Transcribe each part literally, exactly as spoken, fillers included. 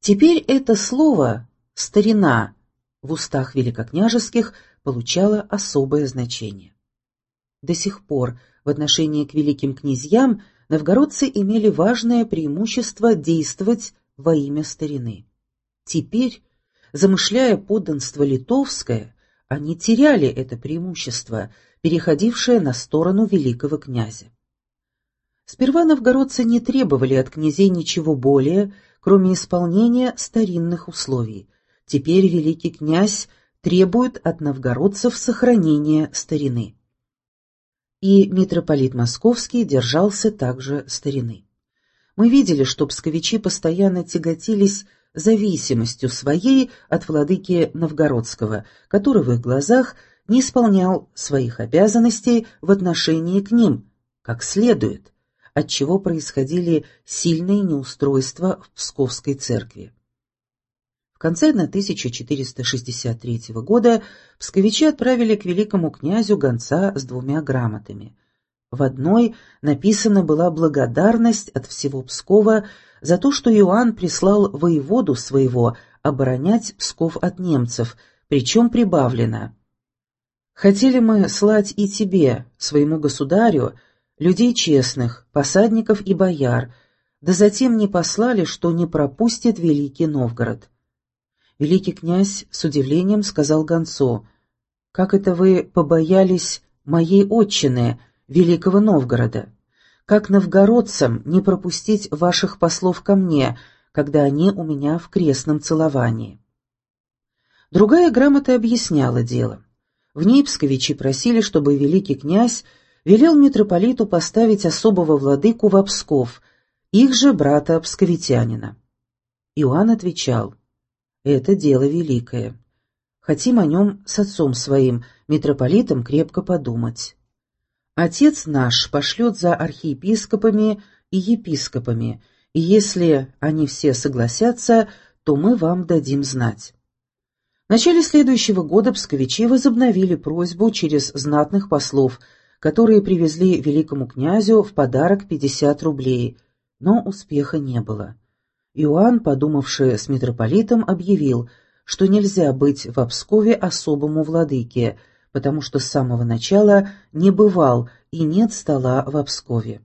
Теперь это слово «старина» в устах великокняжеских получало особое значение. До сих пор в отношении к великим князьям новгородцы имели важное преимущество действовать во имя старины. Теперь, замышляя подданство литовское, они теряли это преимущество, переходившее на сторону великого князя. Сперва новгородцы не требовали от князей ничего более, кроме исполнения старинных условий. Теперь великий князь требует от новгородцев сохранения старины. И митрополит Московский держался также старины. Мы видели, что псковичи постоянно тяготились зависимостью своей от владыки Новгородского, который в их глазах не исполнял своих обязанностей в отношении к ним, как следует, отчего происходили сильные неустройства в Псковской церкви. В конце тысяча четыреста шестьдесят третьего года псковичи отправили к великому князю гонца с двумя грамотами. В одной написана была благодарность от всего Пскова за то, что Иоанн прислал воеводу своего оборонять Псков от немцев, причем прибавлено: «Хотели мы слать и тебе, своему государю, людей честных, посадников и бояр, да затем не послали, что не пропустит великий Новгород». Великий князь с удивлением сказал гонцу: «Как это вы побоялись моей отчины, великого Новгорода? Как новгородцам не пропустить ваших послов ко мне, когда они у меня в крестном целовании?» Другая грамота объясняла дело. В ней псковичи просили, чтобы великий князь велел митрополиту поставить особого владыку во Псков, их же брата псковитянина. Иоанн отвечал: «Это дело великое. Хотим о нем с отцом своим, митрополитом, крепко подумать. Отец наш пошлет за архиепископами и епископами, и если они все согласятся, то мы вам дадим знать». В начале следующего года псковичи возобновили просьбу через знатных послов, которые привезли великому князю в подарок пятьдесят рублей, но успеха не было. Иоанн, подумавший с митрополитом, объявил, что нельзя быть в Пскове особому владыке, потому что с самого начала не бывал и нет стола в Пскове.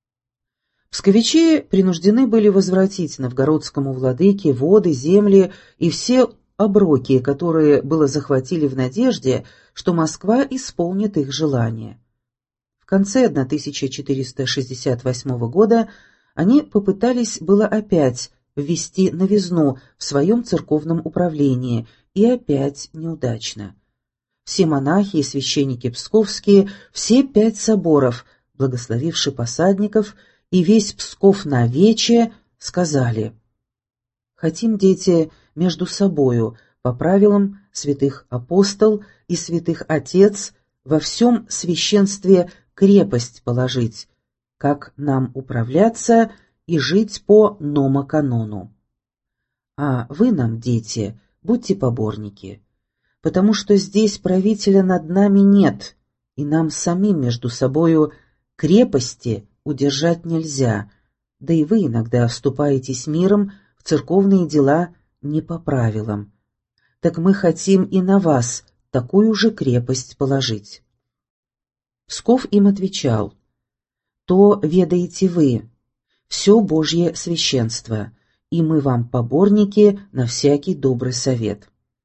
Псковичи принуждены были возвратить новгородскому владыке воды, земли и все оброки, которые было захватили в надежде, что Москва исполнит их желание. В конце тысяча четыреста шестьдесят восьмого года они попытались было опять ввести новизну в своем церковном управлении, и опять неудачно. Все монахи и священники псковские, все пять соборов, благословивши посадников и весь Псков навече, сказали: «Хотим, дети, между собою, по правилам святых апостол и святых отец, во всем священстве крепость положить, как нам управляться и жить по номоканону. А вы нам, дети, будьте поборники, потому что здесь правителя над нами нет, и нам самим между собою крепости удержать нельзя, да и вы иногда вступаетесь миром в церковные дела не по правилам. Так мы хотим и на вас такую же крепость положить». Псков им отвечал: «То ведаете вы, все Божье священство, и мы вам поборники на всякий добрый совет».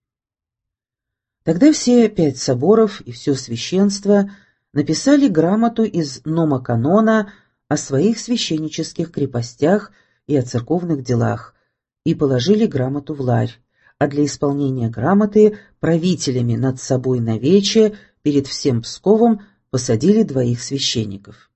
Тогда все пять соборов и все священство написали грамоту из номоканона о своих священнических крепостях и о церковных делах и положили грамоту в ларь, а для исполнения грамоты правителями над собой навече перед всем Псковом посадили двоих священников.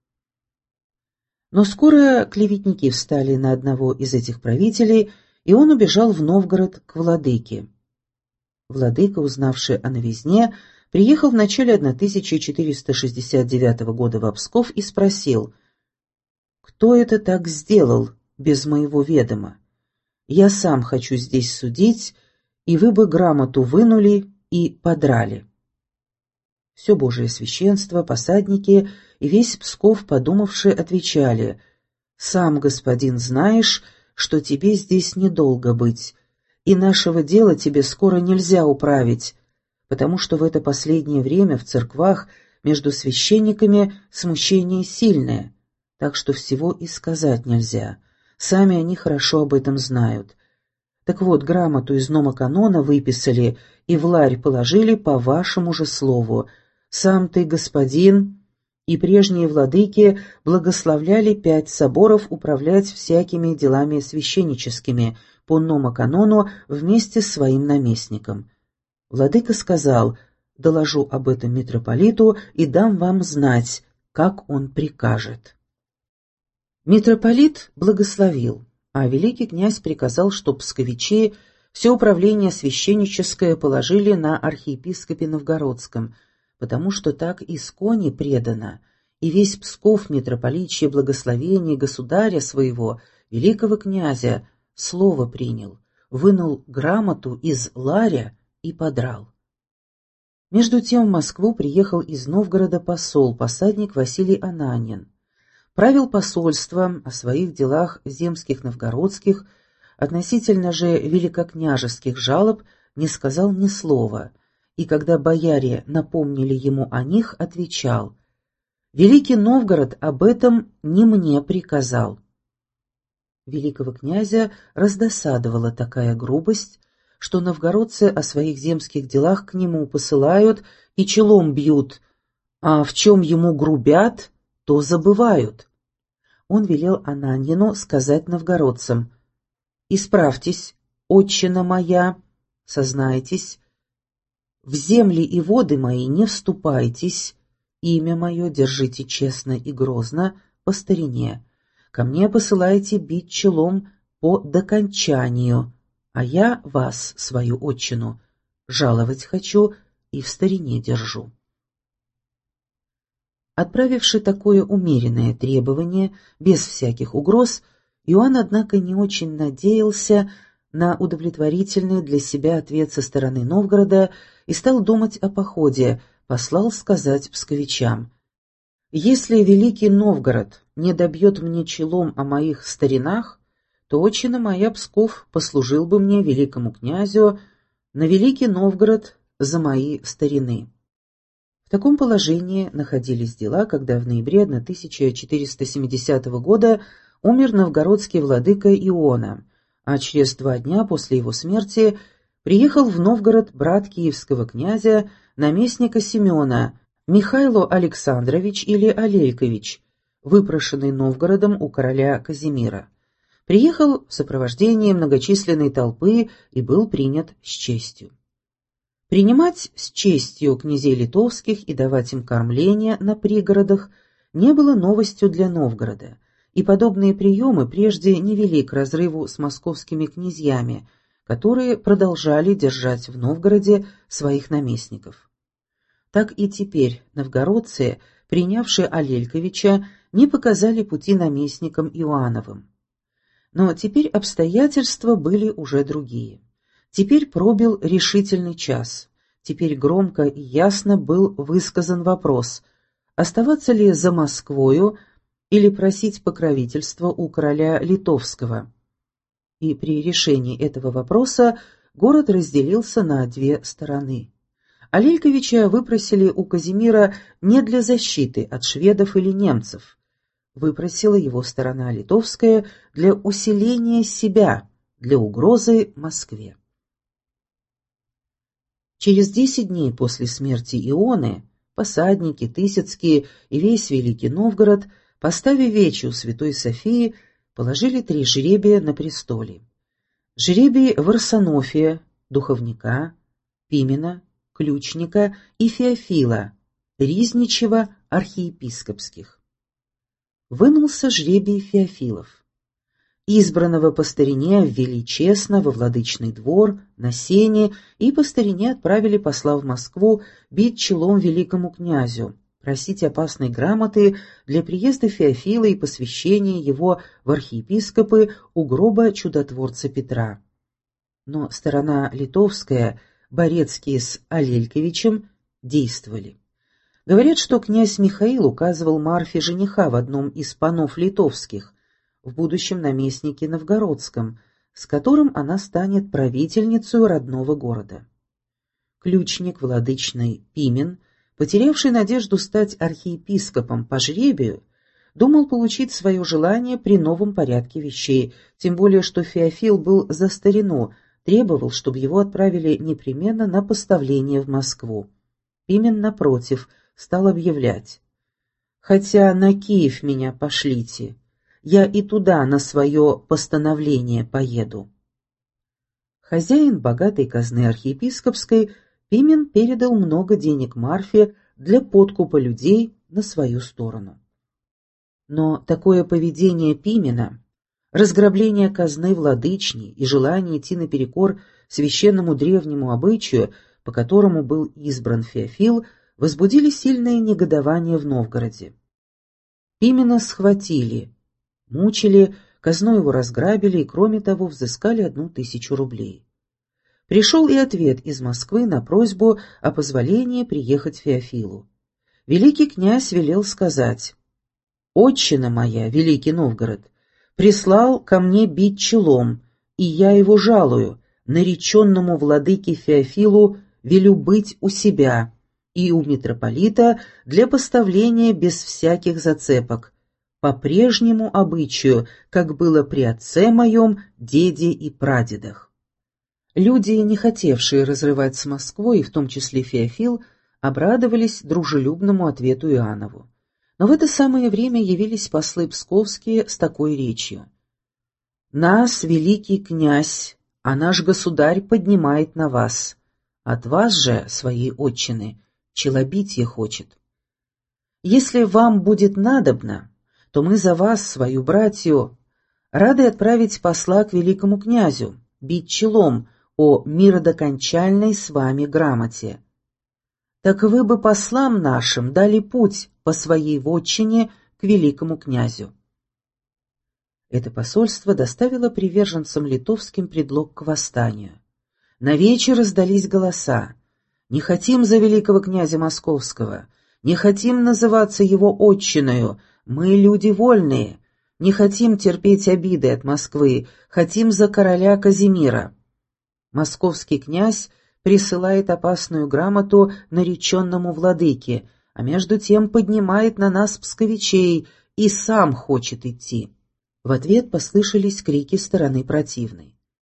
Но скоро клеветники встали на одного из этих правителей, и он убежал в Новгород к владыке. Владыка, узнавший о новизне, приехал в начале тысяча четыреста шестьдесят девятого года в Псков и спросил: «Кто это так сделал без моего ведома? Я сам хочу здесь судить, и вы бы грамоту вынули и подрали». Все Божие священство, посадники и весь Псков, подумавши, отвечали: «Сам, господин, знаешь, что тебе здесь недолго быть, и нашего дела тебе скоро нельзя управить, потому что в это последнее время в церквах между священниками смущение сильное, так что всего и сказать нельзя. Сами они хорошо об этом знают. Так вот, грамоту из номоканона выписали и в ларь положили по вашему же слову. Сам ты, господин, и прежние владыки благословляли пять соборов управлять всякими делами священническими по номоканону вместе с своим наместником. Владыка сказал: доложу об этом митрополиту и дам вам знать, как он прикажет. Митрополит благословил, а великий князь приказал, чтоб псковичи все управление священническое положили на архиепископе Новгородском, потому что так искони предано, и весь Псков митрополичье благословение государя своего, великого князя, слово принял, вынул грамоту из ларя и подрал. Между тем в Москву приехал из Новгорода посол, посадник Василий Ананин. Правил посольством о своих делах земских новгородских, относительно же великокняжеских жалоб не сказал ни слова, и когда бояре напомнили ему о них, отвечал: «Великий Новгород об этом не мне приказал». Великого князя раздосадовала такая грубость, что новгородцы о своих земских делах к нему посылают и челом бьют, а в чем ему грубят, то забывают. Он велел Ананьину сказать новгородцам: «Исправьтесь, отчина моя, сознайтесь, в земли и воды мои не вступайтесь, имя мое держите честно и грозно по старине, ко мне посылайте бить челом по докончанию, а я вас, свою отчину, жаловать хочу и в старине держу». Отправивши такое умеренное требование, без всяких угроз, Иоанн, однако, не очень надеялся на удовлетворительный для себя ответ со стороны Новгорода и стал думать о походе, послал сказать псковичам: «Если великий Новгород не добьет мне челом о моих старинах, то отчина моя Псков послужил бы мне, великому князю, на великий Новгород за мои старины». В таком положении находились дела, когда в ноябре тысяча четыреста семидесятого года умер новгородский владыка Иона, а через два дня после его смерти приехал в Новгород брат киевского князя, наместника Семена, Михайло Александрович или Алелькович, выпрошенный Новгородом у короля Казимира. Приехал в сопровождении многочисленной толпы и был принят с честью. Принимать с честью князей литовских и давать им кормление на пригородах не было новостью для Новгорода, и подобные приемы прежде не вели к разрыву с московскими князьями, которые продолжали держать в Новгороде своих наместников. Так и теперь новгородцы, принявшие Алельковича, не показали пути наместникам Иоанновым. Но теперь обстоятельства были уже другие. Теперь пробил решительный час. Теперь громко и ясно был высказан вопрос: оставаться ли за Москвою или просить покровительства у короля Литовского. И при решении этого вопроса город разделился на две стороны. Алельковича выпросили у Казимира не для защиты от шведов или немцев. Выпросила его сторона литовская для усиления себя, для угрозы Москве. Через десять дней после смерти Ионы посадники, Тысяцкие и весь Великий Новгород, поставив вече у Святой Софии, положили три жребия на престоле. Жребий Варсонофия, духовника, Пимена, ключника и Феофила, Ризничева, архиепископских. Вынулся жребий Феофилов. Избранного по старине ввели честно во владычный двор, на сене, и по старине отправили посла в Москву бить челом великому князю, просить опасной грамоты для приезда Феофила и посвящения его в архиепископы у гроба чудотворца Петра. Но сторона литовская, Борецкие с Алельковичем, действовали. Говорят, что князь Михаил указывал Марфе жениха в одном из панов литовских: в будущем наместнике Новгородском, с которым она станет правительницей родного города. Ключник владычный Пимен, потерявший надежду стать архиепископом по жребию, думал получить свое желание при новом порядке вещей, тем более что Феофил был за старину, требовал, чтобы его отправили непременно на поставление в Москву. Пимен, напротив, стал объявлять: «Хотя на Киев меня пошлите, я и туда на свое постановление поеду». Хозяин богатой казны архиепископской, Пимен передал много денег Марфе для подкупа людей на свою сторону. Но такое поведение Пимена, разграбление казны владычни и желание идти наперекор священному древнему обычаю, по которому был избран Феофил, возбудили сильное негодование в Новгороде. Пимена схватили, мучили, казну его разграбили и, кроме того, взыскали одну тысячу рублей. Пришел и ответ из Москвы на просьбу о позволении приехать Феофилу. Великий князь велел сказать: «Отчина моя, Великий Новгород, прислал ко мне бить челом, и я его жалую, нареченному владыке Феофилу велю быть у себя и у митрополита для поставления без всяких зацепок, по прежнему обычаю, как было при отце моем, деде и прадедах». Люди, не хотевшие разрывать с Москвой, в том числе Феофил, обрадовались дружелюбному ответу Иоаннову. Но в это самое время явились послы псковские с такой речью: «Нас, великий князь, а наш государь поднимает на вас. От вас же, своей отчины, челобитие хочет. Если вам будет надобно, то мы за вас, свою братью, рады отправить посла к великому князю, бить челом о миродокончальной с вами грамоте. Так вы бы послам нашим дали путь по своей вотчине к великому князю». Это посольство доставило приверженцам литовским предлог к восстанию. На вечер раздались голоса: «Не хотим за великого князя Московского, не хотим называться его отчиною, мы люди вольные, не хотим терпеть обиды от Москвы, хотим за короля Казимира». Московский князь присылает опасную грамоту нареченному владыке, а между тем поднимает на нас псковичей и сам хочет идти. В ответ послышались крики стороны противной: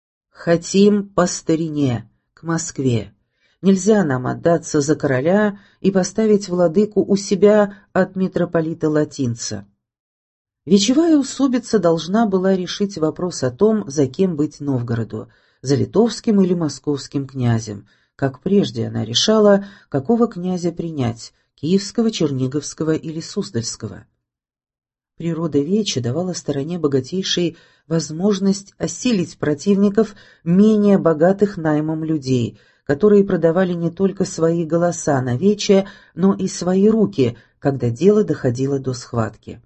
«Хотим по старине, к Москве. Нельзя нам отдаться за короля и поставить владыку у себя от митрополита Латинца». Вечевая усобица должна была решить вопрос о том, за кем быть Новгороду, за литовским или московским князем, как прежде она решала, какого князя принять, киевского, черниговского или суздальского. Природа веча давала стороне богатейшей возможность осилить противников менее богатых наймом людей, которые продавали не только свои голоса на вече, но и свои руки, когда дело доходило до схватки.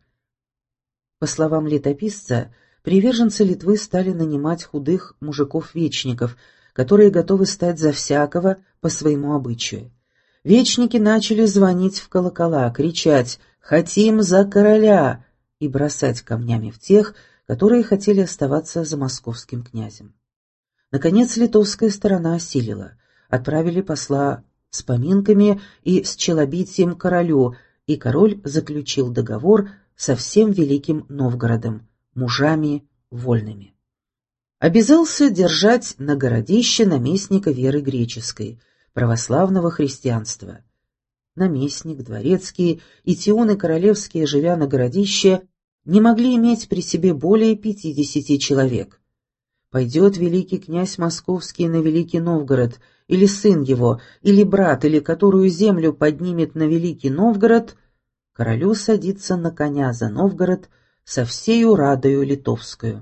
По словам летописца, приверженцы Литвы стали нанимать худых мужиков-вечников, которые готовы стать за всякого по своему обычаю. Вечники начали звонить в колокола, кричать «Хотим за короля!» и бросать камнями в тех, которые хотели оставаться за московским князем. Наконец литовская сторона осилила. Отправили посла с поминками и с челобитием королю, и король заключил договор со всем Великим Новгородом, мужами вольными. Обязался держать на городище наместника веры греческой, православного христианства. Наместник, дворецкий и тионы королевские, живя на городище, не могли иметь при себе более пятидесяти человек. Пойдет великий князь московский на Великий Новгород, или сын его, или брат, или которую землю поднимет на Великий Новгород, королю садится на коня за Новгород со всею радою литовскую.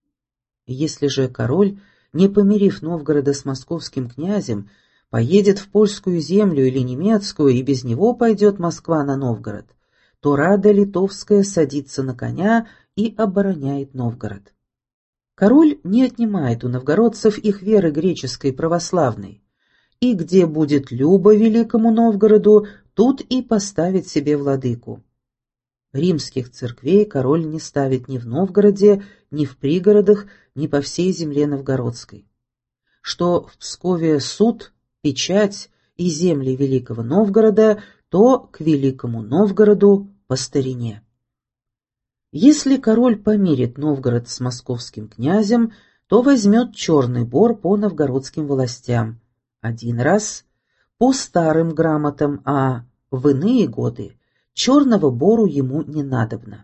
Если же король, не помирив Новгорода с московским князем, поедет в польскую землю или немецкую, и без него пойдет Москва на Новгород, то рада литовская садится на коня и обороняет Новгород. Король не отнимает у новгородцев их веры греческой православной, и где будет любо великому Новгороду, тут и поставит себе владыку. Римских церквей король не ставит ни в Новгороде, ни в пригородах, ни по всей земле новгородской. Что в Пскове суд, печать и земли Великого Новгорода, то к Великому Новгороду по старине. Если король помирит Новгород с московским князем, то возьмет Черный Бор по новгородским властям один раз, по старым грамотам, а в иные годы Черного Бору ему не надобно.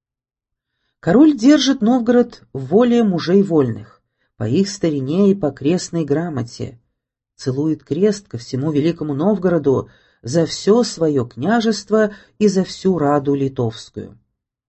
Король держит Новгород в воле мужей вольных, по их старине и по крестной грамоте, целует крест ко всему Великому Новгороду за все свое княжество и за всю Раду Литовскую.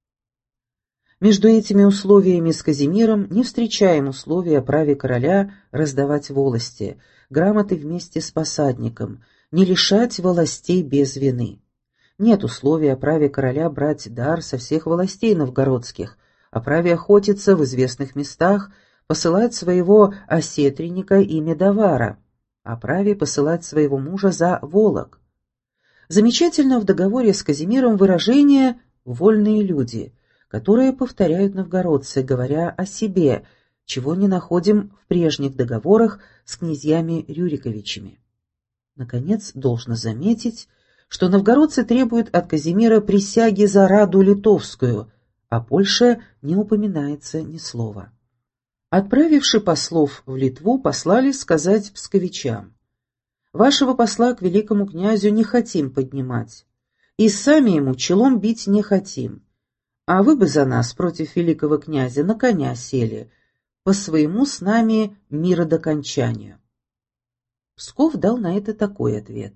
Между этими условиями с Казимиром не встречаем условия о праве короля раздавать волости, грамоты вместе с посадником, не лишать властей без вины. Нет условия о праве короля брать дар со всех властей новгородских, о праве охотиться в известных местах, посылать своего осетренника и медовара, о праве посылать своего мужа за волок. Замечательно в договоре с Казимиром выражение «вольные люди», которые повторяют новгородцы, говоря о себе, чего не находим в прежних договорах с князьями Рюриковичами. Наконец, должно заметить, что новгородцы требуют от Казимира присяги за Раду Литовскую, а Польша не упоминается ни слова. Отправивши послов в Литву, послали сказать псковичам: «Вашего посла к великому князю не хотим поднимать, и сами ему челом бить не хотим, а вы бы за нас против великого князя на коня сели, по своему с нами миродокончанию». Псков дал на это такой ответ: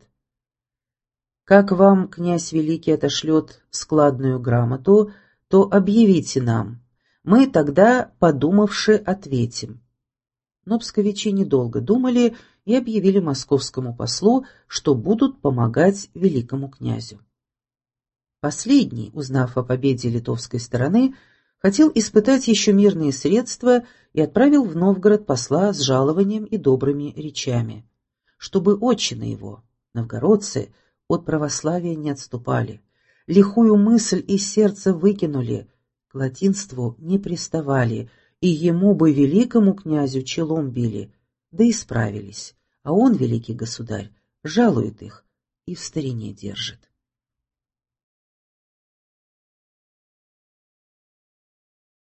«Как вам князь великий отошлет складную грамоту, то объявите нам, мы тогда, подумавши, ответим». Но псковичи недолго думали и объявили московскому послу, что будут помогать великому князю. Последний, узнав о победе литовской стороны, хотел испытать еще мирные средства и отправил в Новгород посла с жалованием и добрыми речами, чтобы отчины его, новгородцы, от православия не отступали, лихую мысль из сердца выкинули, к латинству не приставали, и ему бы, великому князю, челом били, да исправились, а он, великий государь, жалует их и в старине держит.